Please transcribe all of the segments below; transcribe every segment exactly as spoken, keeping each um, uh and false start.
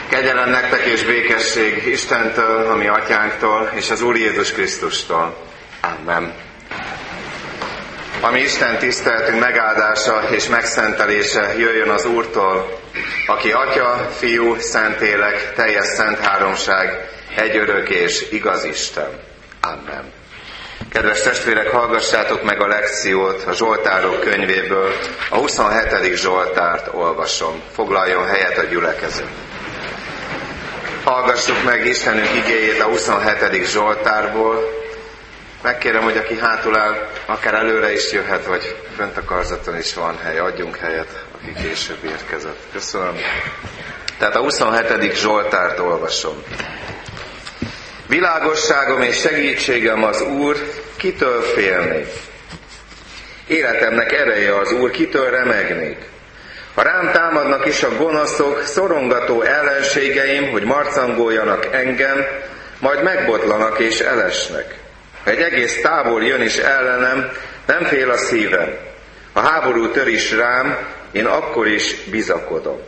Kegyelem nektek és békesség Istentől, a mi atyánktól, és az Úr Jézus Krisztustól. Amen. A mi Isten tiszteletünk megáldása és megszentelése jöjjön az Úrtól, aki Atya, Fiú, Szentlélek, teljes szent háromság, egy örök és igaz Isten. Amen. Kedves testvérek, hallgassátok meg a lekciót a Zsoltárok könyvéből, a huszonhetedik Zsoltárt olvasom. Foglaljon helyet a gyülekezet. Hallgassuk meg Istenünk igéjét a huszonhetedik Zsoltárból. Megkérem, hogy aki hátul áll, akár előre is jöhet, vagy fönt a karzaton is van hely. Adjunk helyet, aki később érkezett. Köszönöm. Tehát a huszonhetedik Zsoltárt olvasom. Világosságom és segítségem az Úr, kitől félnék? Életemnek ereje az Úr, kitől remegnék? Ha rám támadnak is a gonoszok, szorongató ellenségeim, hogy marcangoljanak engem, majd megbotlanak és elesnek. Ha egy egész tábor jön is ellenem, nem fél a szívem. Ha háború tör is rám, én akkor is bizakodom.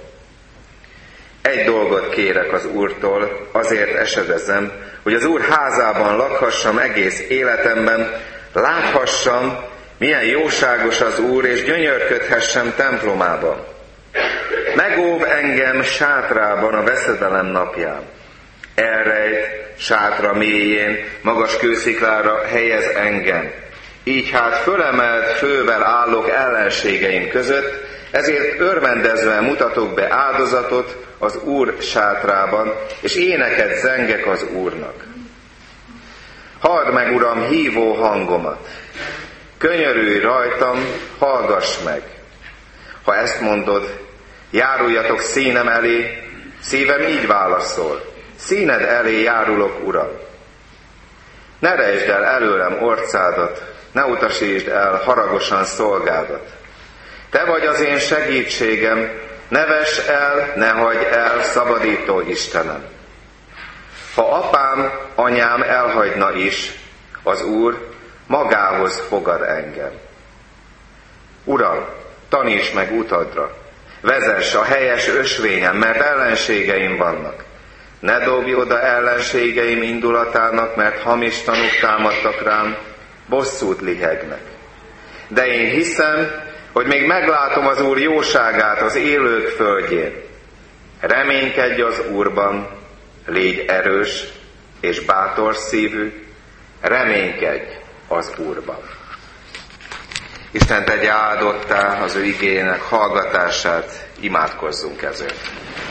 Egy dolgot kérek az Úrtól, azért esedezem, hogy az Úr házában lakhassam egész életemben, láthassam, milyen jóságos az Úr, és gyönyörködhessem templomában. Megóv engem sátrában a veszedelem napján. Elrejt sátra mélyén, magas kősziklára helyez engem. Így hát fölemelt fővel állok ellenségeim között, ezért örvendezve mutatok be áldozatot az Úr sátrában, és éneket zengek az Úrnak. Halld meg, Uram, hívó hangomat! Könyörülj rajtam, hallgass meg! Ha ezt mondod, járuljatok színem elé, szívem így válaszol, színed elé járulok, Uram. Ne rejtsd el előlem orcádat, ne utasítsd el haragosan szolgádat. Te vagy az én segítségem, ne vess el, ne hagyd el, szabadító Istenem. Ha apám, anyám elhagyna is, az Úr magához fogad engem. Uram, taníts meg utadra, vezess a helyes ösvényen, mert ellenségeim vannak. Ne dobj oda ellenségeim indulatának, mert hamis tanúk támadtak rám, bosszút lihegnek. De én hiszem, hogy még meglátom az Úr jóságát az élők földjén. Reménykedj az Úrban, légy erős és bátor szívű, reménykedj az Úrban. Isten tegye áldottá az ő igének hallgatását, imádkozzunk ezért.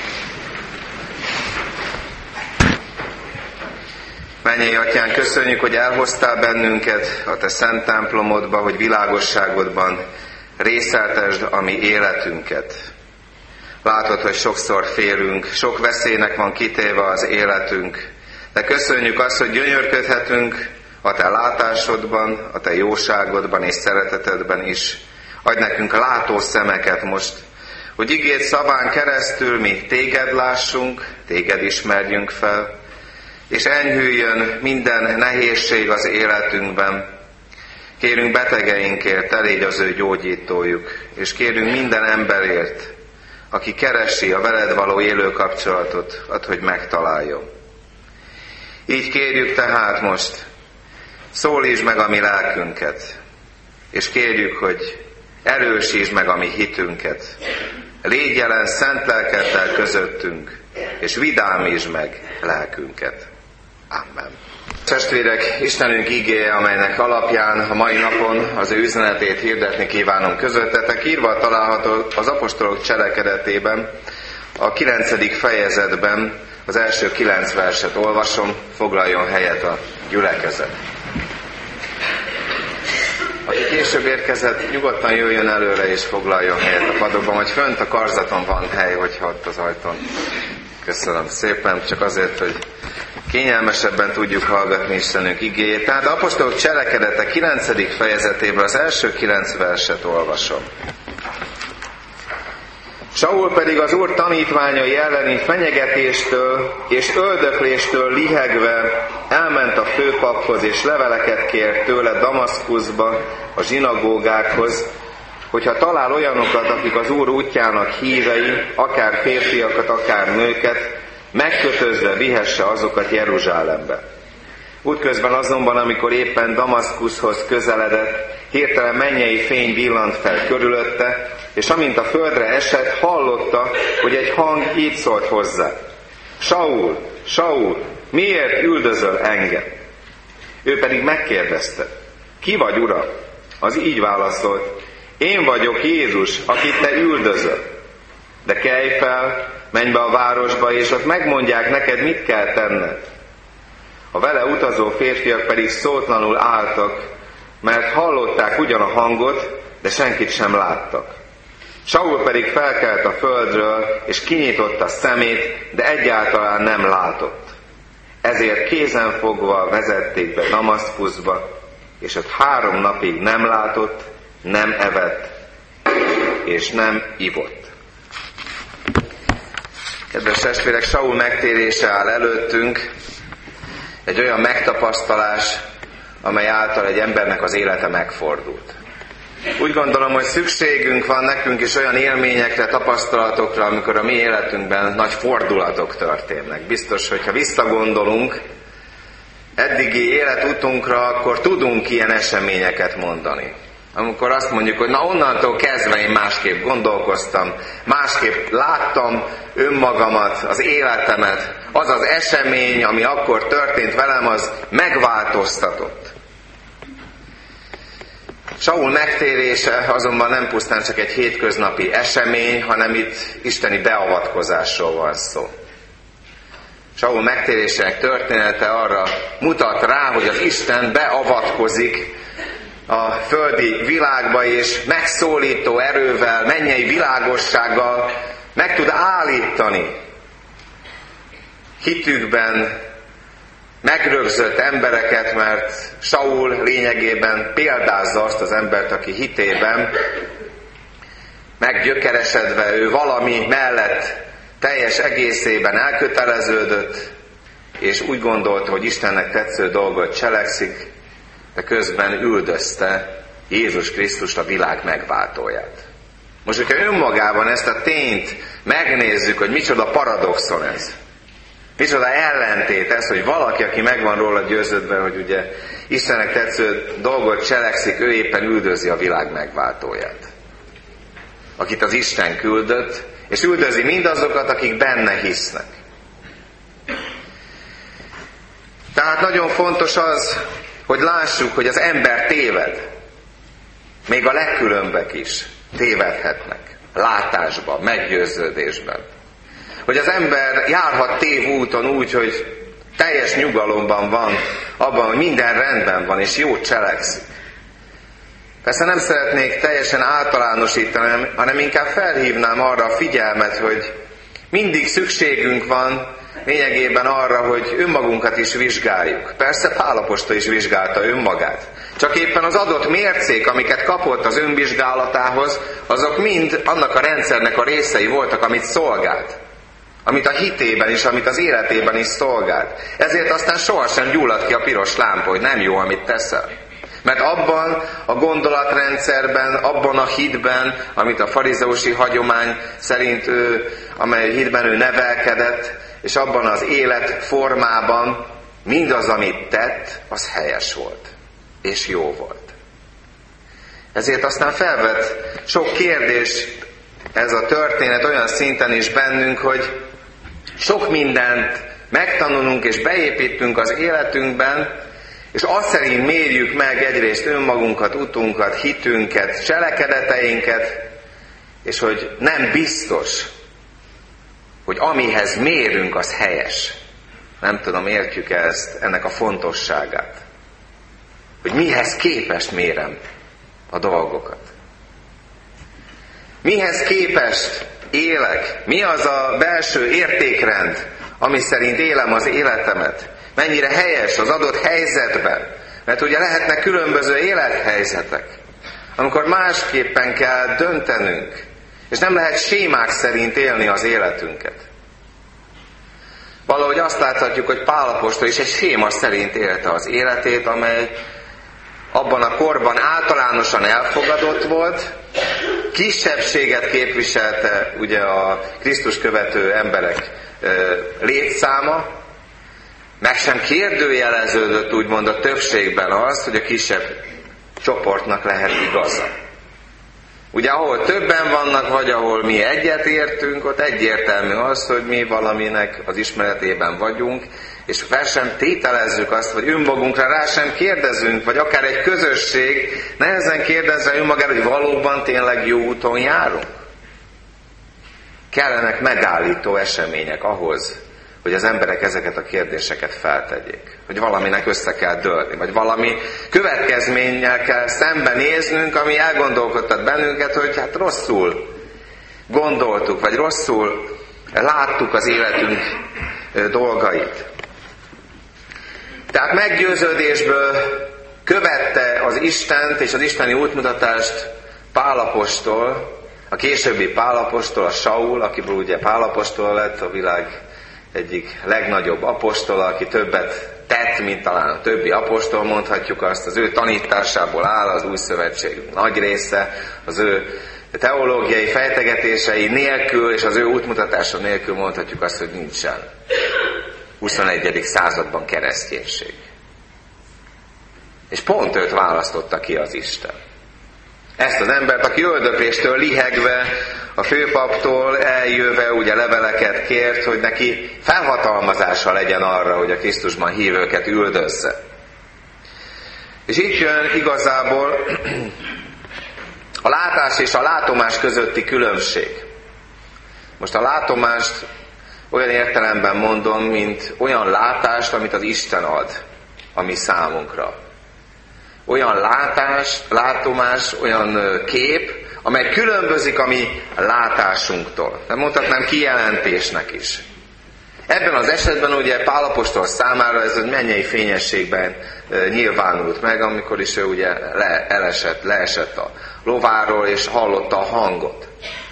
Mennyei Atyán, köszönjük, hogy elhoztál bennünket a te szent templomodba, hogy világosságodban részeltesd a mi életünket. Látod, hogy sokszor félünk, sok veszélynek van kitéve az életünk, de köszönjük azt, hogy gyönyörködhetünk a te látásodban, a te jóságodban és szeretetedben is. Adj nekünk látó szemeket most, hogy igéd szaván keresztül mi téged lássunk, téged ismerjünk fel, és enyhüljön minden nehézség az életünkben. Kérünk betegeinkért, te légy az ő gyógyítójuk, és kérünk minden emberért, aki keresi a veled való élő kapcsolatot, add, hogy megtaláljon. Így kérjük tehát most, szólítsd meg a mi lelkünket, és kérjük, hogy erősítsd meg a mi hitünket. Légy jelen szent lelkeddel közöttünk, és vidámítsd meg lelkünket. Amen. Testvérek, Istenünk igéje, amelynek alapján a mai napon az ő üzenetét hirdetni kívánom közöttetek, írva található az apostolok cselekedetében, a kilencedik fejezetben, az első kilenc verset olvasom, foglaljon helyet a gyülekezet. Aki később érkezett, nyugodtan jöjjön előre és foglaljon helyet a padokban, vagy fönt a karzaton van hely, hogyha ott az ajtón. Köszönöm szépen, csak azért, hogy kényelmesebben tudjuk hallgatni Istenünk igéjét. Tehát az apostolok cselekedete kilencedik fejezetében az első kilenc verset olvasom. Saul pedig az Úr tanítványai elleni fenyegetéstől és öldökléstől lihegve elment a főpaphoz, és leveleket kért tőle Damaszkuszba, a zsinagógákhoz, hogyha talál olyanokat, akik az Úr útjának hívei, akár férfiakat, akár nőket, megkötözve vihesse azokat Jeruzsálembe. Útközben azonban, amikor éppen Damaszkuszhoz közeledett, hirtelen mennyei fény villant fel körülötte, és amint a földre esett, hallotta, hogy egy hang így szólt hozzá: Saul, Saul, miért üldözöl engem? Ő pedig megkérdezte: Ki vagy, Uram? Az így válaszolt: Én vagyok Jézus, akit te üldözöl. De kelj fel, menj be a városba, és ott megmondják neked, mit kell tenned. A vele utazó férfiak pedig szótlanul álltak, mert hallották ugyan a hangot, de senkit sem láttak. Saul pedig felkelt a földről, és kinyitotta szemét, de egyáltalán nem látott. Ezért kézenfogva vezették be Damaszkuszba, és ott három napig nem látott, nem evett, és nem ivott. Kedves testvérek, Saul megtérése áll előttünk, egy olyan megtapasztalás, amely által egy embernek az élete megfordult. Úgy gondolom, hogy szükségünk van nekünk is olyan élményekre, tapasztalatokra, amikor a mi életünkben nagy fordulatok történnek. Biztos, hogyha visszagondolunk eddigi életutunkra, akkor tudunk ilyen eseményeket mondani. Amikor azt mondjuk, hogy na onnantól kezdve én másképp gondolkoztam, másképp láttam önmagamat, az életemet, az az esemény, ami akkor történt velem, az megváltoztatott. Saul megtérése azonban nem pusztán csak egy hétköznapi esemény, hanem itt isteni beavatkozásról van szó. Saul megtérésének története arra mutat rá, hogy az Isten beavatkozik a földi világba, és megszólító erővel, mennyei világossággal meg tud állítani hitükben megrögzött embereket, mert Saul lényegében példázza azt az embert, aki hitében meggyökeresedve, ő valami mellett teljes egészében elköteleződött, és úgy gondolta, hogy Istennek tetsző dolgot cselekszik, de közben üldözte Jézus Krisztust, a világ megváltóját. Most, hogyha önmagában ezt a tényt megnézzük, hogy micsoda paradoxon ez, micsoda ellentét ez, hogy valaki, aki meg van róla győződve, hogy ugye Istennek tetsző dolgot cselekszik, ő éppen üldözi a világ megváltóját, akit az Isten küldött, és üldözi mindazokat, akik benne hisznek. Tehát nagyon fontos az, hogy lássuk, hogy az ember téved. Még a legkülönbek is tévedhetnek. Látásban, meggyőződésben. Hogy az ember járhat tévúton úgy, hogy teljes nyugalomban van, abban, hogy minden rendben van, és jót cselekszik. Persze nem szeretnék teljesen általánosítani, hanem inkább felhívnám arra a figyelmet, hogy mindig szükségünk van lényegében arra, hogy önmagunkat is vizsgáljuk. Persze Pál apostol is vizsgálta önmagát. Csak éppen az adott mércék, amiket kapott az önvizsgálatához, azok mind annak a rendszernek a részei voltak, amit szolgált. Amit a hitében is, amit az életében is szolgált. Ezért aztán sohasem gyullad ki a piros lámpa, hogy nem jó, amit teszel. Mert abban a gondolatrendszerben, abban a hitben, amit a farizeusi hagyomány szerint ő, amely hitben ő nevelkedett, és abban az életformában mindaz, amit tett, az helyes volt. És jó volt. Ezért aztán felvet sok kérdést ez a történet olyan szinten is bennünk, hogy sok mindent megtanulunk és beépítünk az életünkben, és azt szerint mérjük meg egyrészt önmagunkat, utunkat, hitünket, cselekedeteinket, és hogy nem biztos, hogy amihez mérünk, az helyes. Nem tudom, értjük ezt, ennek a fontosságát. Hogy mihez képest mérem a dolgokat. Mihez képest élek? Mi az a belső értékrend, ami szerint élem az életemet? Mennyire helyes az adott helyzetben? Mert ugye lehetnek különböző élethelyzetek, amikor másképpen kell döntenünk, és nem lehet sémák szerint élni az életünket. Valahogy azt láthatjuk, hogy Pál apostol is egy séma szerint élte az életét, amely abban a korban általánosan elfogadott volt, kisebbséget képviselte ugye a Krisztus követő emberek létszáma, meg sem kérdőjeleződött úgymond a többségben az, hogy a kisebb csoportnak lehet igaza. Ugye ahol többen vannak, vagy ahol mi egyetértünk, ott egyértelmű az, hogy mi valaminek az ismeretében vagyunk, és fel sem tételezzük azt, vagy önmagunkra rá sem kérdezünk, vagy akár egy közösség nehezen kérdezze önmagára, hogy valóban tényleg jó úton járunk. Kellenek megállító események ahhoz, hogy az emberek ezeket a kérdéseket feltegyék. Hogy valaminek össze kell dőlni, vagy valami következménnyel kell szembenéznünk, ami elgondolkodtat bennünket, hogy hát rosszul gondoltuk, vagy rosszul láttuk az életünk dolgait. Tehát meggyőződésből követte az Istent és az isteni útmutatást Pál apostol, a későbbi Pál apostol, a Saul, akiből ugye Pál apostol lett, a világ egyik legnagyobb apostola, aki többet tett, mint talán a többi apostol, mondhatjuk azt, az ő tanításából áll az új szövetség nagy része, az ő teológiai fejtegetései nélkül és az ő útmutatása nélkül mondhatjuk azt, hogy nincsen huszonegyedik században kereszténység. És pont őt választotta ki az Isten. Ezt az embert, aki öldökléstől lihegve, a főpaptól eljöve ugye leveleket kért, hogy neki felhatalmazása legyen arra, hogy a Krisztusban hívőket üldözze. És itt jön igazából a látás és a látomás közötti különbség. Most a látomást olyan értelemben mondom, mint olyan látást, amit az Isten ad a mi számunkra. Olyan látás, látomás, olyan kép, amely különbözik a mi látásunktól. Nem mondhatnám kijelentésnek is. Ebben az esetben ugye Pál apostol számára ez egy mennyei fényességben nyilvánult meg, amikor is ő ugye le, elesett, leesett a lováról és hallotta a hangot.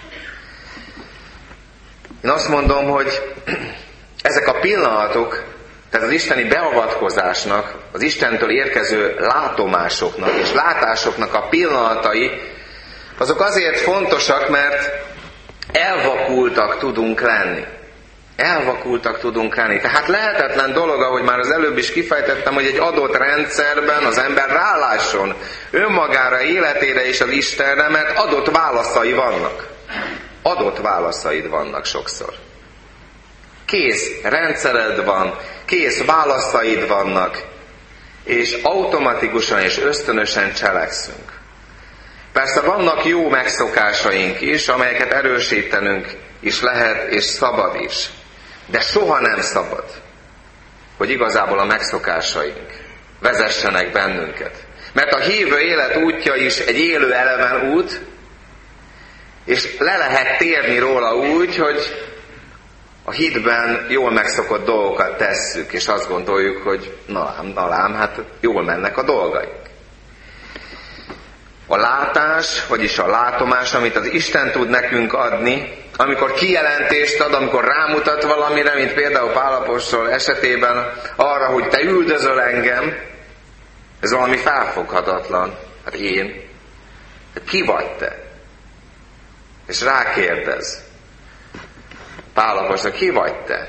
Én azt mondom, hogy ezek a pillanatok, tehát az isteni beavatkozásnak, az Istentől érkező látomásoknak és látásoknak a pillanatai, azok azért fontosak, mert elvakultak tudunk lenni. Elvakultak tudunk lenni. Tehát lehetetlen dolog, ahogy már az előbb is kifejtettem, hogy egy adott rendszerben az ember rálásson önmagára, életére és az Istenre, mert adott válaszai vannak. Adott válaszaid vannak sokszor. Kész rendszered van, kész válaszaid vannak, és automatikusan és ösztönösen cselekszünk. Persze vannak jó megszokásaink is, amelyeket erősítenünk is lehet, és szabad is. De soha nem szabad, hogy igazából a megszokásaink vezessenek bennünket. Mert a hívő élet útja is egy élő eleven út, és le lehet térni róla úgy, hogy a hitben jól megszokott dolgokat tesszük, és azt gondoljuk, hogy na lám, na lám, hát jól mennek a dolgaink. A látás, vagyis a látomás, amit az Isten tud nekünk adni, amikor kijelentést ad, amikor rámutat valamire, mint például Pál apostol esetében arra, hogy te üldözöl engem, ez valami felfoghatatlan. Hát én? Hát ki vagy te? És rákérdez. Pál apostol, ki vagy te?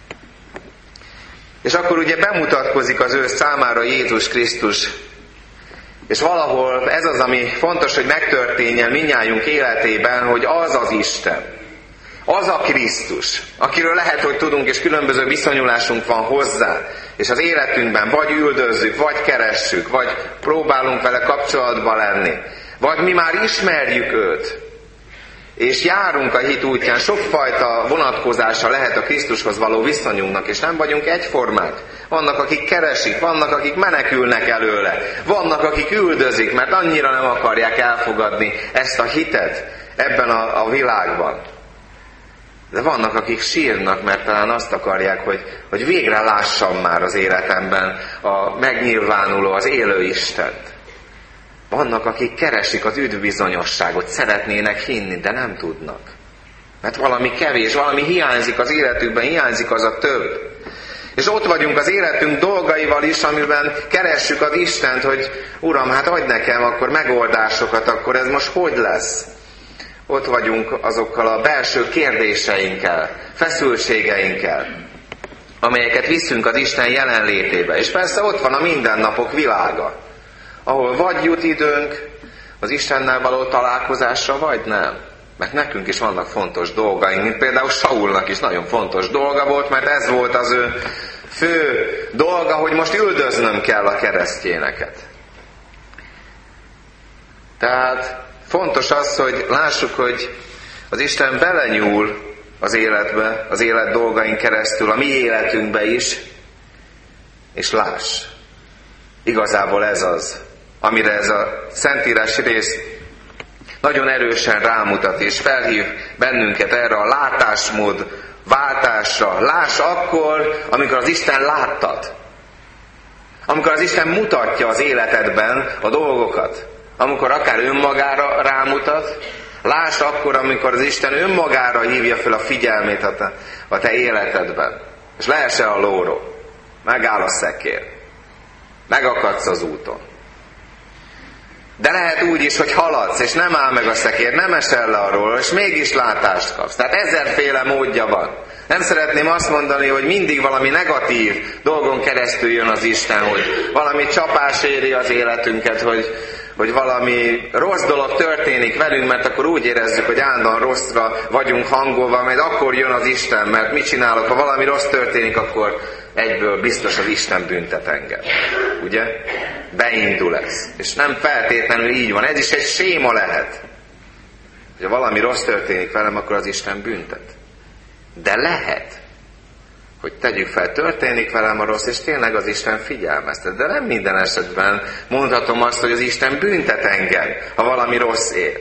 És akkor ugye bemutatkozik az ő számára Jézus Krisztus. És valahol ez az, ami fontos, hogy megtörténjen mindnyájunk életében, hogy az az Isten, az a Krisztus, akiről lehet, hogy tudunk, és különböző viszonyulásunk van hozzá, és az életünkben vagy üldözzük, vagy keressük, vagy próbálunk vele kapcsolatba lenni, vagy mi már ismerjük őt, és járunk a hit útján, sokfajta vonatkozása lehet a Krisztushoz való viszonyunknak, és nem vagyunk egyformák. Vannak, akik keresik, vannak, akik menekülnek előle, vannak, akik üldözik, mert annyira nem akarják elfogadni ezt a hitet ebben a, a világban. De vannak, akik sírnak, mert talán azt akarják, hogy, hogy végre lássam már az életemben a megnyilvánuló, az élő Istent. Vannak, akik keresik az üdvbizonyosságot, szeretnének hinni, de nem tudnak. Mert valami kevés, valami hiányzik az életükben, hiányzik az a több. És ott vagyunk az életünk dolgaival is, amiben keressük az Istent, hogy Uram, hát adj nekem akkor megoldásokat, akkor ez most hogy lesz? Ott vagyunk azokkal a belső kérdéseinkkel, feszültségeinkkel. amelyeket viszünk az Isten jelenlétébe. És persze ott van a mindennapok világa, ahol vagy jut időnk az Istennel való találkozásra, vagy nem. Mert nekünk is vannak fontos dolgaink, mint például Saulnak is nagyon fontos dolga volt, mert ez volt az ő fő dolga, hogy most üldöznöm kell a keresztjéneket. Tehát fontos az, hogy lássuk, hogy az Isten belenyúl az életbe, az élet dolgaink keresztül, a mi életünkbe is, és láss. Igazából ez az, amire ez a szentírási rész nagyon erősen rámutat, és felhív bennünket erre a látásmód váltásra. Láss akkor, amikor az Isten láttad. Amikor az Isten mutatja az életedben a dolgokat. Amikor akár önmagára rámutat, láss akkor, amikor az Isten önmagára hívja fel a figyelmét a te, a te életedben. És leesel a lóról. Megáll a szekér. Megakadsz az úton. De lehet úgy is, hogy haladsz, és nem áll meg a szekér, nem esel le arról, és mégis látást kapsz. Tehát ezerféle módja van. Nem szeretném azt mondani, hogy mindig valami negatív dolgon keresztül jön az Isten, hogy valami csapás éri az életünket, hogy, hogy valami rossz dolog történik velünk, mert akkor úgy érezzük, hogy állandóan rosszra vagyunk hangolva, majd akkor jön az Isten, mert mit csinálok, ha valami rossz történik, akkor egyből biztos az Isten büntet engem. Ugye? Beindul ez. És nem feltétlenül így van. Ez is egy séma lehet. Ha valami rossz történik velem, akkor az Isten büntet. De lehet, hogy tegyük fel, történik velem a rossz, és tényleg az Isten figyelmeztet. De nem minden esetben mondhatom azt, hogy az Isten büntet engem, ha valami rossz ér.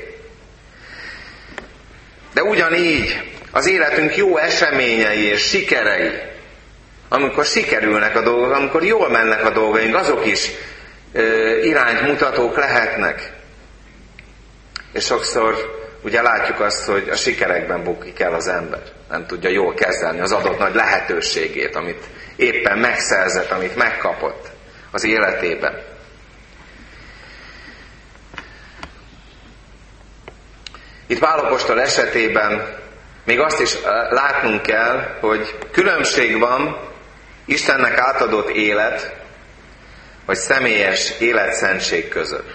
De ugyanígy az életünk jó eseményei és sikerei, amikor sikerülnek a dolgok, amikor jól mennek a dolgaink, azok is ö, irányt mutatók lehetnek. És sokszor ugye látjuk azt, hogy a sikerekben bukik el az ember. Nem tudja jól kezelni az adott nagy lehetőségét, amit éppen megszerzett, amit megkapott az életében. Itt Pál apostol esetében még azt is látnunk kell, hogy különbség van Istennek átadott élet, vagy személyes életszentség között.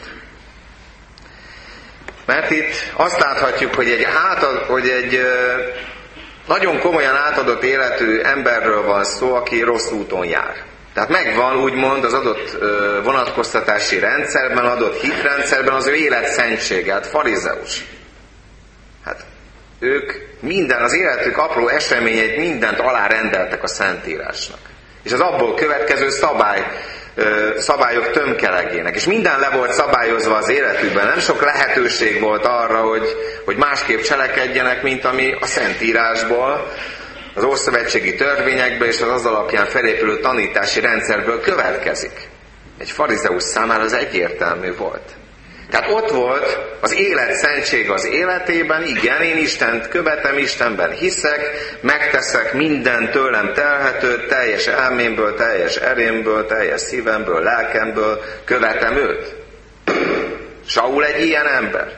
Mert itt azt láthatjuk, hogy egy, átad, hogy egy nagyon komolyan átadott életű emberről van szó, aki rossz úton jár. Tehát megvan úgymond az adott vonatkoztatási rendszerben, adott hitrendszerben az ő életszentsége, hát farizeus. Hát ők minden, az életük apró eseményeit mindent alárendeltek a Szentírásnak. És az abból következő szabály, szabályok tömkelegének. És minden le volt szabályozva az életükben. Nem sok lehetőség volt arra, hogy, hogy másképp cselekedjenek, mint ami a Szentírásból, az ószövetségi törvényekből és az az alapján felépülő tanítási rendszerből következik. Egy farizeus számára az egyértelmű volt. Tehát ott volt az élet szentség az életében, igen, én Istent követem, Istenben hiszek, megteszek minden tőlem telhetőt, teljes elmémből, teljes erémből, teljes szívemből, lelkemből, követem őt. Saul egy ilyen ember.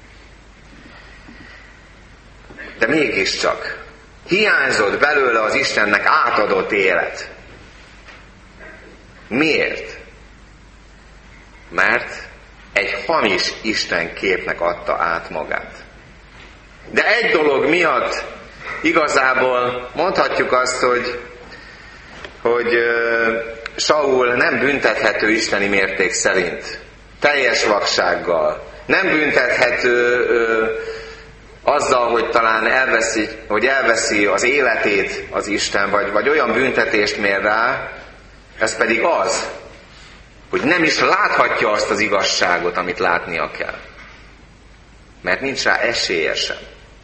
De mégiscsak hiányzott belőle az Istennek átadott élet. Miért? Mert egy hamis Isten képnek adta át magát. De egy dolog miatt igazából mondhatjuk azt, hogy, hogy uh, Saul nem büntethető isteni mérték szerint. Teljes vaksággal. Nem büntethető uh, azzal, hogy talán elveszi, hogy elveszi az életét az Isten, vagy, vagy olyan büntetést mér rá, ez pedig az, hogy nem is láthatja azt az igazságot, amit látnia kell. Mert nincs rá esélye sem.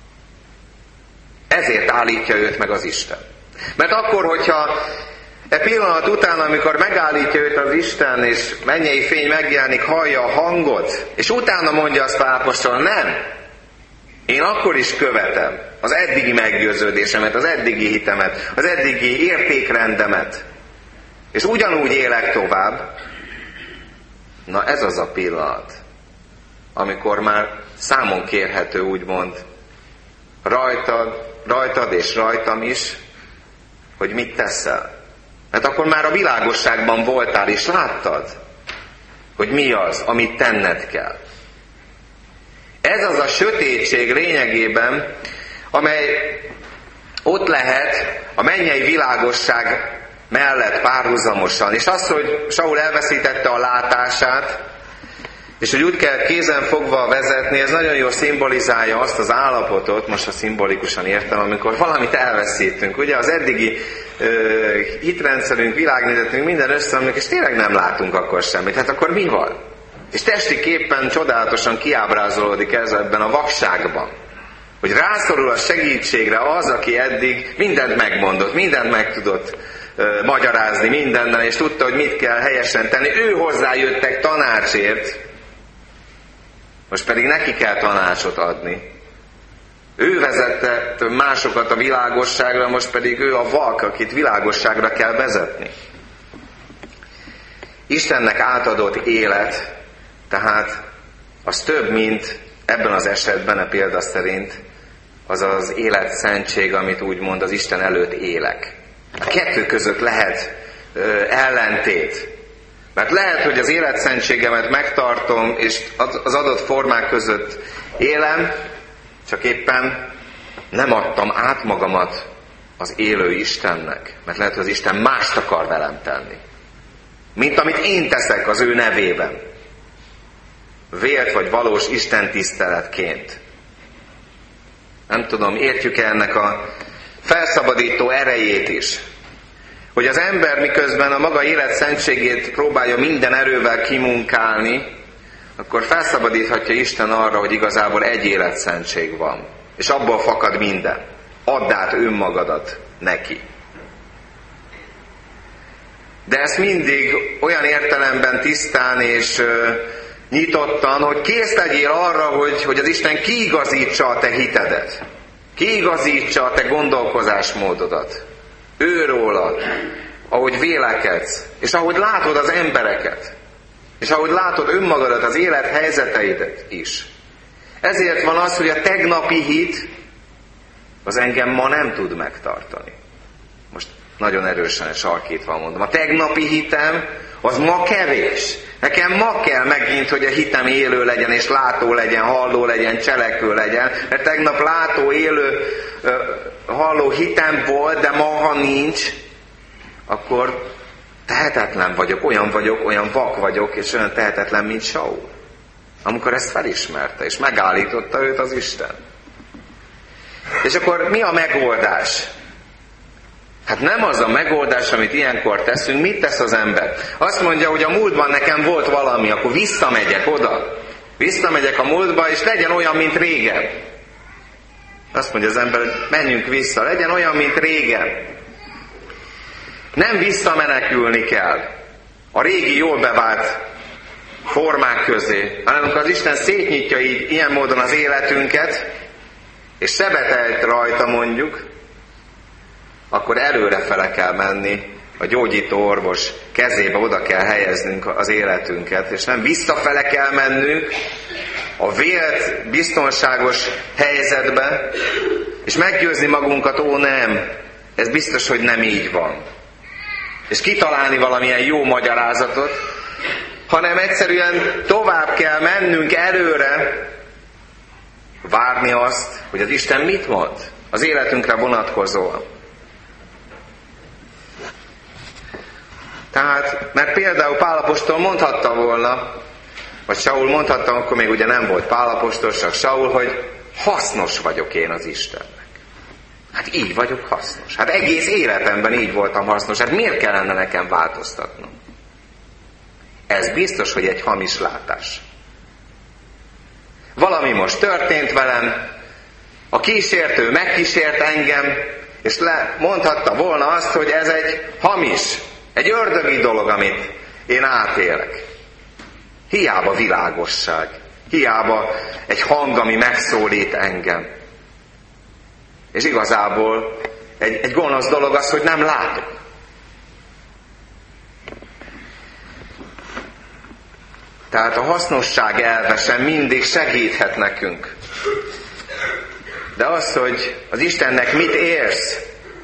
Ezért állítja őt meg az Isten. Mert akkor, hogyha e pillanat után, amikor megállítja őt az Isten, és mennyei fény megjelenik, hallja a hangot, és utána mondja azt Pál apostol, nem, én akkor is követem az eddigi meggyőződésemet, az eddigi hitemet, az eddigi értékrendemet, és ugyanúgy élek tovább. Na ez az a pillanat, amikor már számon kérhető, úgymond, rajtad, rajtad és rajtam is, hogy mit teszel. Mert akkor már a világosságban voltál, és láttad, hogy mi az, amit tenned kell. Ez az a sötétség lényegében, amely ott lehet a mennyei világosság mellett párhuzamosan. És az, hogy Saul elveszítette a látását, és hogy úgy kell kézen fogva vezetni, ez nagyon jól szimbolizálja azt az állapotot, most ha szimbolikusan értem, amikor valamit elveszítünk. Ugye az eddigi ö, hitrendszerünk, világnézetünk, minden összeomlik, és tényleg nem látunk akkor semmit. Hát akkor mi van? És testi képpen csodálatosan kiábrázolódik ez ebben a vakságban. Hogy rászorul a segítségre az, aki eddig mindent megmondott, mindent meg tudott ö, magyarázni mindennel, és tudta, hogy mit kell helyesen tenni. Ő hozzájöttek tanácsért, most pedig neki kell tanácsot adni. Ő vezette másokat a világosságra, most pedig ő a vak, akit világosságra kell vezetni. Istennek átadott élet, tehát az több, mint ebben az esetben, a példa szerint, az az életszentség, amit úgymond az Isten előtt élek. A kettő között lehet ö, ellentét. Mert lehet, hogy az életszentségemet megtartom, és az adott formák között élem, csak éppen nem adtam át magamat az élő Istennek. Mert lehet, hogy az Isten mást akar velem tenni. Mint amit én teszek az ő nevében. Vélt vagy valós Isten tiszteletként. Nem tudom, értjük-e ennek a felszabadító erejét is. Hogy az ember miközben a maga életszentségét próbálja minden erővel kimunkálni, akkor felszabadíthatja Isten arra, hogy igazából egy életszentség van. És abból fakad minden. Add át önmagadat neki. De ezt mindig olyan értelemben tisztán és uh, nyitottan, hogy kész legyél arra, hogy, hogy az Isten kiigazítsa a te hitedet. Kiigazítsa a te gondolkozásmódodat. Őrólad, ahogy vélekedsz, és ahogy látod az embereket, és ahogy látod önmagadat, az élet helyzeteidet is. Ezért van az, hogy a tegnapi hit az engem ma nem tud megtartani. Most nagyon erősen sarkítva mondom. A tegnapi hitem az ma kevés. Nekem ma kell megint, hogy a hitem élő legyen, és látó legyen, halló legyen, cselekvő legyen. Mert tegnap látó, élő, halló hitem volt, de ma, ha nincs, akkor tehetetlen vagyok, olyan vagyok, olyan vak vagyok, és olyan tehetetlen, mint Saul. Amikor ezt felismerte, és megállította őt az Isten. És akkor mi a megoldás? Hát nem az a megoldás, amit ilyenkor teszünk. Mit tesz az ember? Azt mondja, hogy a múltban nekem volt valami, akkor visszamegyek oda. Visszamegyek a múltba, és legyen olyan, mint régen. Azt mondja az ember, hogy menjünk vissza, legyen olyan, mint régen. Nem visszamenekülni kell a régi, jól bevált formák közé, hanem amikor az Isten szétnyitja így, ilyen módon az életünket, és sebetelt rajta mondjuk, akkor előrefele kell menni, a gyógyító orvos kezébe oda kell helyeznünk az életünket, és nem visszafele kell mennünk a vélt, biztonságos helyzetbe, és meggyőzni magunkat, ó nem, ez biztos, hogy nem így van. És kitalálni valamilyen jó magyarázatot, hanem egyszerűen tovább kell mennünk előre, várni azt, hogy az Isten mit mond az életünkre vonatkozóan. Tehát, mert például Pál apostol mondhatta volna, vagy Saul mondhatta, akkor még ugye nem volt Pál apostol, csak Saul, hogy hasznos vagyok én az Istennek. Hát így vagyok hasznos. Hát egész életemben így voltam hasznos. Hát miért kellene nekem változtatnom? Ez biztos, hogy egy hamis látás. Valami most történt velem, a kísértő megkísért engem, és le mondhatta volna azt, hogy ez egy hamis, egy ördögi dolog, amit én átélek. Hiába világosság, hiába egy hang, ami megszólít engem. És igazából egy, egy gonosz dolog az, hogy nem látok. Tehát a hasznosság elve sem mindig segíthet nekünk. De az, hogy az Istennek mit érsz,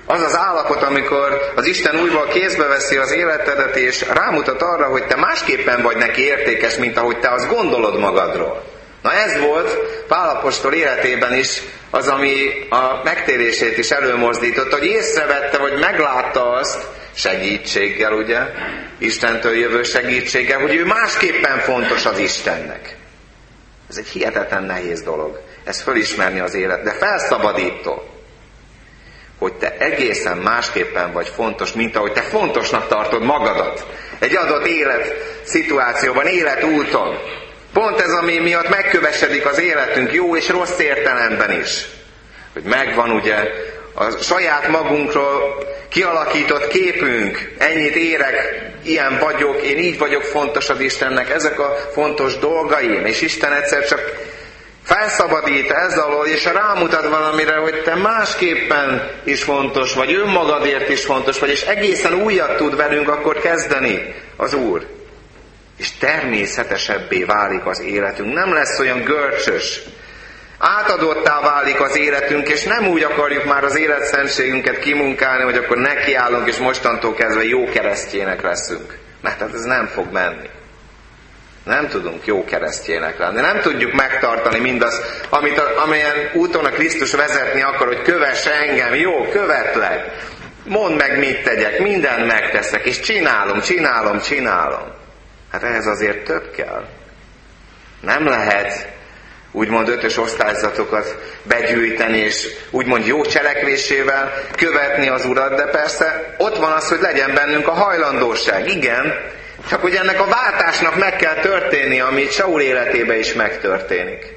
Az az állapot, amikor az Isten újból kézbe veszi az életedet, és rámutat arra, hogy te másképpen vagy neki értékes, mint ahogy te azt gondolod magadról. Na ez volt Pál apostol életében is az, ami a megtérését is előmozdította, hogy észrevette, vagy meglátta azt, segítséggel, ugye, Istentől jövő segítséggel, hogy ő másképpen fontos az Istennek. Ez egy hihetetlen nehéz dolog, ezt fölismerni az élet, de felszabadító, hogy te egészen másképpen vagy fontos, mint ahogy te fontosnak tartod magadat. Egy adott élet szituációban, életúton. Pont ez, ami miatt megkövesedik az életünk jó és rossz értelemben is. Hogy megvan ugye a saját magunkról kialakított képünk, ennyit érek, ilyen vagyok, én így vagyok fontos az Istennek, ezek a fontos dolgaim, és Isten egyszer csak felszabadít ez alól, és rámutat valamire, hogy te másképpen is fontos vagy, önmagadért is fontos vagy, és egészen újat tud velünk akkor kezdeni az Úr. És természetesebbé válik az életünk, nem lesz olyan görcsös. Átadottá válik az életünk, és nem úgy akarjuk már az életszentségünket kimunkálni, hogy akkor nekiállunk, és mostantól kezdve jó keresztjének leszünk. Mert hát ez nem fog menni. Nem tudunk jó keresztjének lenni. Nem tudjuk megtartani mindazt, amit a, amelyen úton a Krisztus vezetni akar, hogy kövess engem, jó, követlek. Mondd meg, mit tegyek, mindent megteszek, és csinálom, csinálom, csinálom. Hát ehhez azért több kell. Nem lehet úgymond ötös osztályzatokat begyűjteni, és úgymond jó cselekvésével követni az Urat, de persze ott van az, hogy legyen bennünk a hajlandóság. Igen, csak hogy ennek a váltásnak meg kell történni, ami itt Saul életében is megtörténik.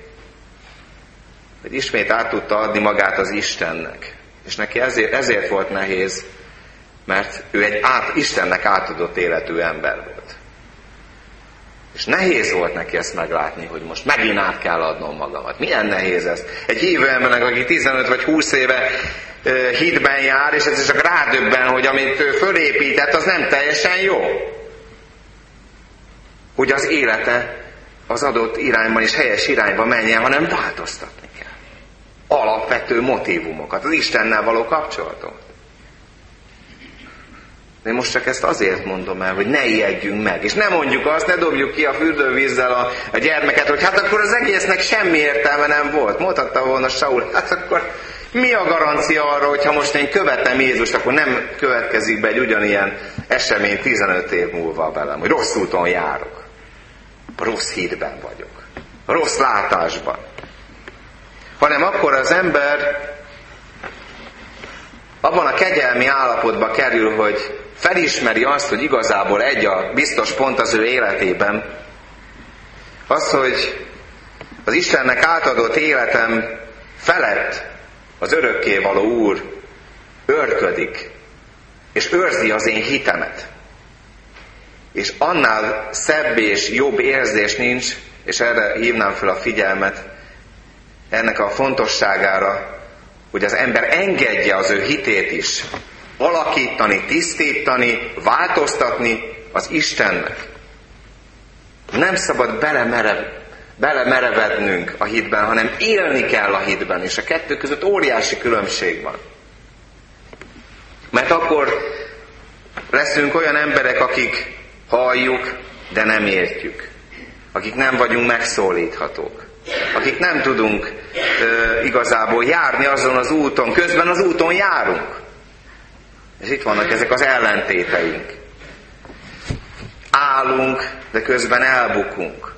Hogy ismét át tudta adni magát az Istennek. És neki ezért, ezért volt nehéz, mert ő egy át, Istennek átadott életű ember volt. És nehéz volt neki ezt meglátni, hogy most megint át kell adnom magamat. Milyen nehéz ez? Egy hívő embernek, aki tizenöt vagy húsz éve uh, hitben jár, és ez csak rádöbben, hogy amit ő fölépített, az nem teljesen jó. Hogy az élete az adott irányban és helyes irányba menjen, hanem változtatni kell. Alapvető motívumokat, az Istennel való kapcsolatot. De most csak ezt azért mondom el, hogy ne ijedjünk meg. És ne mondjuk azt, ne dobjuk ki a fürdővízzel a, a gyermeket, hogy hát akkor az egésznek semmi értelme nem volt. Mondhatta volna Saul, hát akkor mi a garancia arra, hogy ha most én követem Jézust, akkor nem következik be egy ugyanilyen esemény tizenöt év múlva velem, hogy rossz úton járok. Rossz hídben vagyok. Rossz látásban. Hanem akkor az ember abban a kegyelmi állapotba kerül, hogy felismeri azt, hogy igazából egy a biztos pont az ő életében, az, hogy az Istennek átadott életem felett az örökkévaló Úr őrködik, és őrzi az én hitemet. És annál szebb és jobb érzés nincs, és erre hívnám fel a figyelmet, ennek a fontosságára, hogy az ember engedje az ő hitét is alakítani, tisztítani, változtatni az Istennek. Nem szabad belemerev, belemerevednünk a hitben, hanem élni kell a hitben, és a kettő között óriási különbség van. Mert akkor leszünk olyan emberek, akik halljuk, de nem értjük. Akik nem vagyunk megszólíthatók. Akik nem tudunk e, igazából járni azon az úton, közben az úton járunk. És itt vannak ezek az ellentéteink. Állunk, de közben elbukunk.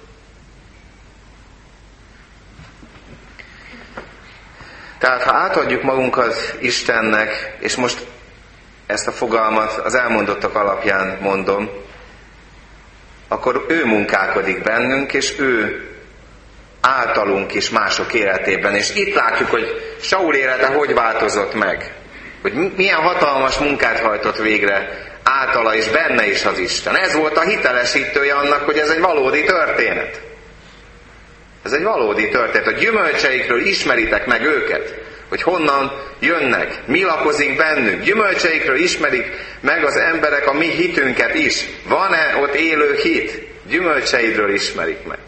Tehát ha átadjuk magunkat Istennek, és most ezt a fogalmat az elmondottak alapján mondom, akkor ő munkálkodik bennünk, és ő általunk is mások életében. És itt látjuk, hogy Saul élete hogy változott meg. Hogy milyen hatalmas munkát hajtott végre általa és benne is az Isten. Ez volt a hitelesítője annak, hogy ez egy valódi történet. Ez egy valódi történet. A gyümölcseikről ismeritek meg őket, hogy honnan jönnek, mi lakozik bennünk. Gyümölcseikről ismerik meg az emberek a mi hitünket is. Van-e ott élő hit? Gyümölcseidről ismerik meg.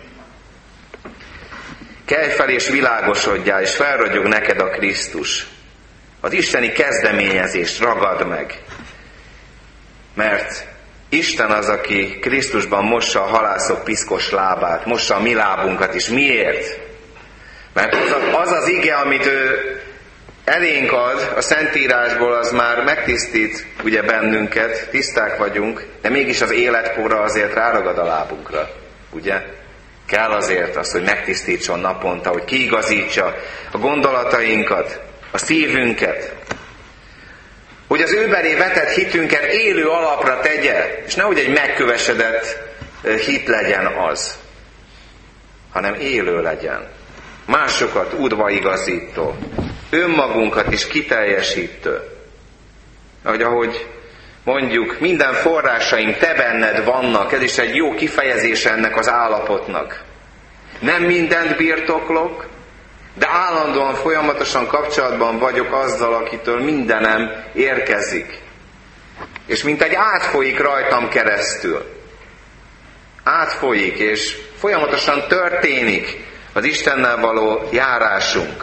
Kelj fel és világosodjál, és felragyog neked a Krisztus. Az isteni kezdeményezést ragad meg. Mert Isten az, aki Krisztusban mossa a halászok piszkos lábát, mossa a mi lábunkat is. Miért? Mert az az, az ige, amit ő elénk ad a Szentírásból, az már megtisztít ugye bennünket, tiszták vagyunk, de mégis az életpora azért ráragad a lábunkra, ugye? Kell azért az, hogy megtisztítson naponta, hogy kiigazítsa a gondolatainkat, a szívünket, hogy az ő belé vetett hitünket élő alapra tegye, és nehogy egy megkövesedett hit legyen az, hanem élő legyen. Másokat udvaigazító, önmagunkat is kiteljesítő. Hogy ahogy mondjuk, minden forrásaim te benned vannak, ez is egy jó kifejezés ennek az állapotnak. Nem mindent birtoklok, de állandóan, folyamatosan kapcsolatban vagyok azzal, akitől mindenem érkezik. És mint egy átfolyik rajtam keresztül. Átfolyik, és folyamatosan történik az Istennel való járásunk.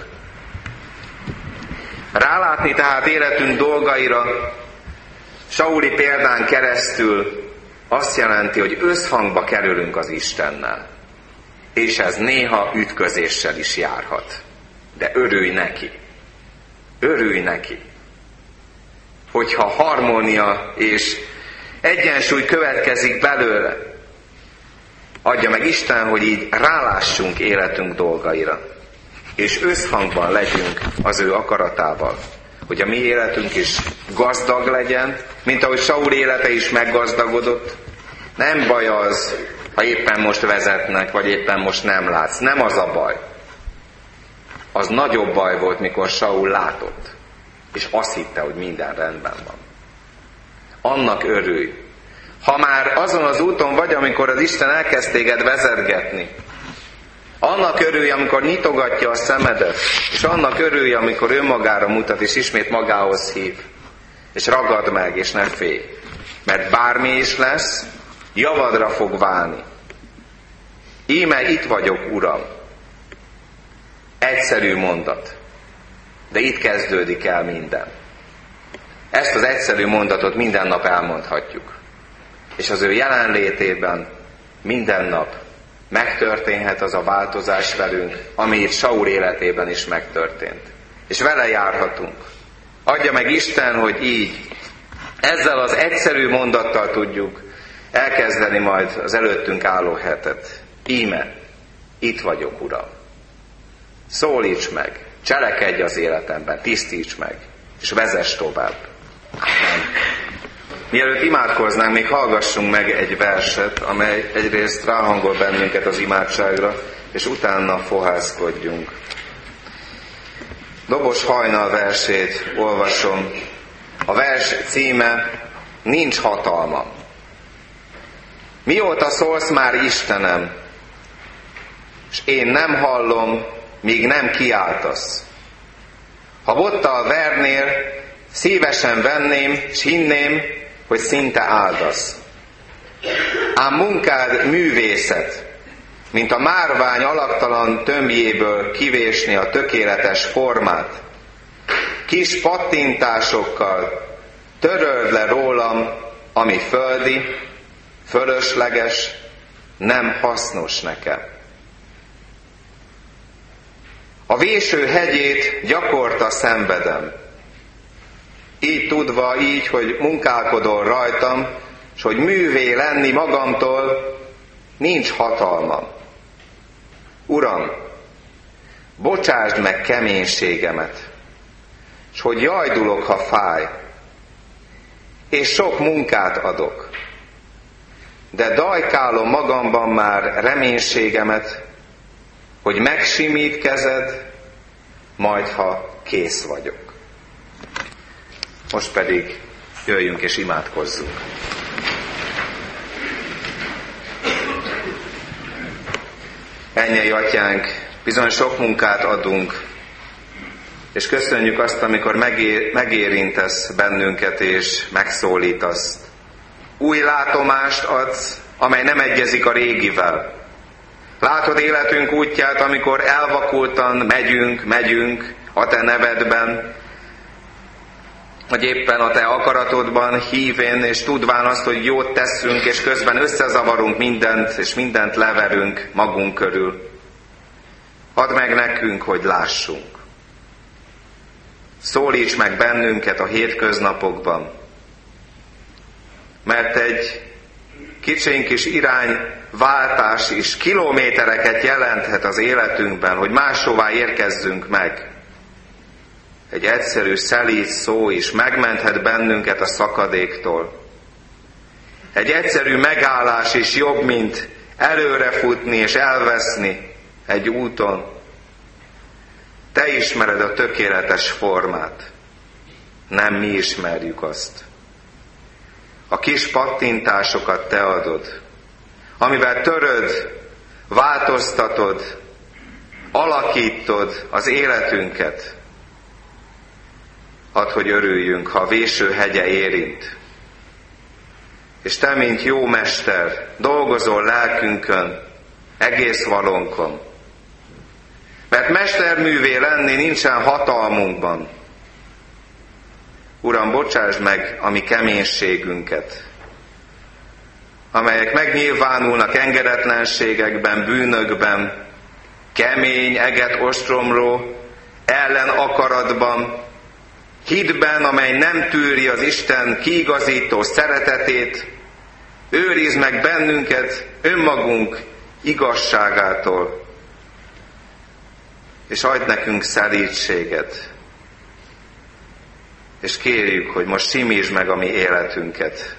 Rálátni tehát életünk dolgaira, Sauli példán keresztül azt jelenti, hogy összhangba kerülünk az Istennel. És ez néha ütközéssel is járhat. De örülj neki. Örülj neki. Hogyha harmónia és egyensúly következik belőle, adja meg Isten, hogy így rálássunk életünk dolgaira. És összhangban legyünk az ő akaratával. Hogy a mi életünk is gazdag legyen, mint ahogy Saul élete is meggazdagodott. Nem baj az, ha éppen most vezetnek, vagy éppen most nem látsz. Nem az a baj. Az nagyobb baj volt, mikor Saul látott, és azt hitte, hogy minden rendben van. Annak örülj. Ha már azon az úton vagy, amikor az Isten elkezd téged vezetgetni, annak örülj, amikor nyitogatja a szemedet, és annak örülj, amikor önmagára mutat, és ismét magához hív. És ragad meg, és ne félj. Mert bármi is lesz, javadra fog válni. Íme itt vagyok, Uram. Egyszerű mondat. De itt kezdődik el minden. Ezt az egyszerű mondatot minden nap elmondhatjuk. És az ő jelenlétében minden nap megtörténhet az a változás velünk, ami itt Saul életében is megtörtént. És vele járhatunk. Adja meg Isten, hogy így, ezzel az egyszerű mondattal tudjuk elkezdeni majd az előttünk álló hetet. Íme, itt vagyok, Uram. Szólíts meg, cselekedj az életemben, tisztíts meg, és vezess tovább. Amen. Mielőtt imádkoznánk, még hallgassunk meg egy verset, amely egyrészt ráhangol bennünket az imádságra, és utána fohászkodjunk. Dobos Hajnal versét olvasom. A vers címe Nincs hatalmam. Mióta szólsz már, Istenem, és én nem hallom, míg nem kiáltasz. Ha bottal vernél, szívesen venném, s hinném, hogy szinte áldasz. Ám munkád művészet, mint a márvány alaktalan tömbjéből kivésni a tökéletes formát. Kis pattintásokkal töröld le rólam, ami földi, fölösleges, nem hasznos nekem. A véső hegyét gyakorta szenvedem. Így tudva, így, hogy munkálkodol rajtam, és hogy művé lenni magamtól nincs hatalmam. Uram, bocsásd meg keménységemet, és hogy jajdulok, ha fáj, és sok munkát adok. De dajkálom magamban már reménységemet, hogy megsimít kezed, majd ha kész vagyok. Most pedig jöjjünk és imádkozzunk. Mennyei Atyánk, bizony sok munkát adunk, és köszönjük azt, amikor megér, megérintesz bennünket és megszólítasz. Új látomást adsz, amely nem egyezik a régivel. Látod életünk útját, amikor elvakultan megyünk, megyünk a te nevedben, hogy éppen a Te akaratodban hívén és tudván azt, hogy jót teszünk, és közben összezavarunk mindent, és mindent leverünk magunk körül. Add meg nekünk, hogy lássunk. Szólíts meg bennünket a hétköznapokban, mert egy kicsiny kis irányváltás is kilométereket jelenthet az életünkben, hogy máshová érkezzünk meg. Egy egyszerű, szelíd szó is megmenthet bennünket a szakadéktól. Egy egyszerű megállás is jobb, mint előrefutni és elveszni egy úton. Te ismered a tökéletes formát, nem mi ismerjük azt. A kis pattintásokat Te adod, amivel töröd, változtatod, alakítod az életünket. Add, hogy örüljünk, ha a véső hegye érint. És Te, mint jó mester, dolgozol lelkünkön, egész valónkon. Mert mesterművé lenni nincsen hatalmunkban. Uram, bocsásd meg a mi keménységünket, amelyek megnyilvánulnak engedetlenségekben, bűnökben, kemény, eget ostromló, ellen akaratban, hitben, amely nem tűri az Isten kiigazító szeretetét. Őrizd meg bennünket önmagunk igazságától, és adj nekünk szelídséget. És kérjük, hogy most simítsd meg a mi életünket.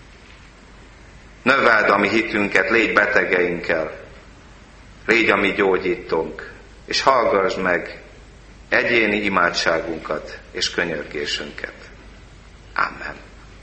Növeld a mi hitünket, légy betegeinkkel, légy a mi gyógyítónk, és hallgass meg egyéni imádságunkat és könyörgésünket. Amen.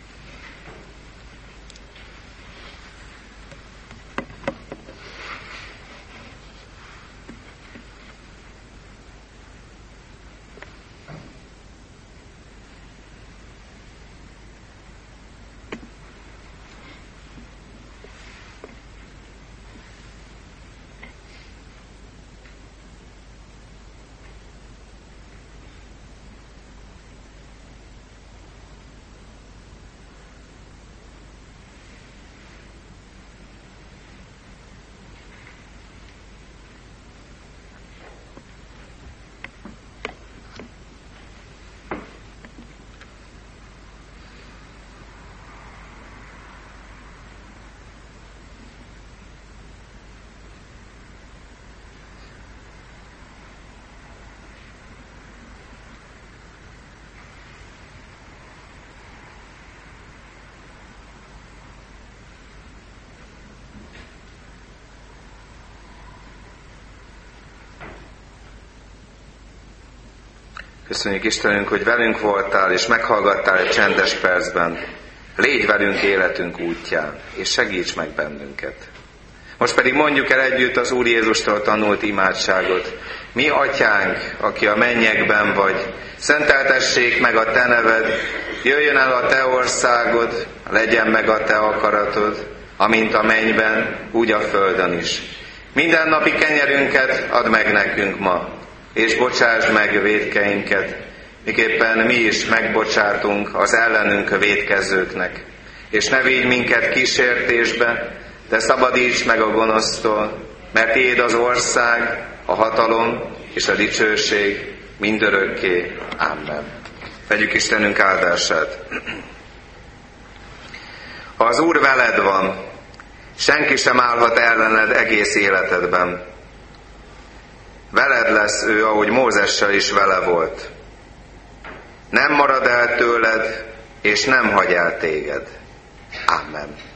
Köszönjük Istenünk, hogy velünk voltál, és meghallgattál egy csendes percben. Légy velünk életünk útján, és segíts meg bennünket. Most pedig mondjuk el együtt az Úr Jézustól tanult imádságot. Mi Atyánk, aki a mennyekben vagy, szenteltessék meg a Te neved, jöjjön el a Te országod, legyen meg a Te akaratod, amint a mennyben, úgy a földön is. Minden napi kenyerünket add meg nekünk ma, és bocsásd meg vétkeinket, miképpen mi is megbocsátunk az ellenünk vétkezőknek. És ne védj minket kísértésbe, de szabadíts meg a gonosztól, mert Tiéd az ország, a hatalom és a dicsőség mindörökké. Amen. Vegyük Istenünk áldását. Ha az Úr veled van, senki sem állhat ellened egész életedben. Veled lesz ő, ahogy Mózessel is vele volt. Nem marad el tőled, és nem hagy el téged. Amen.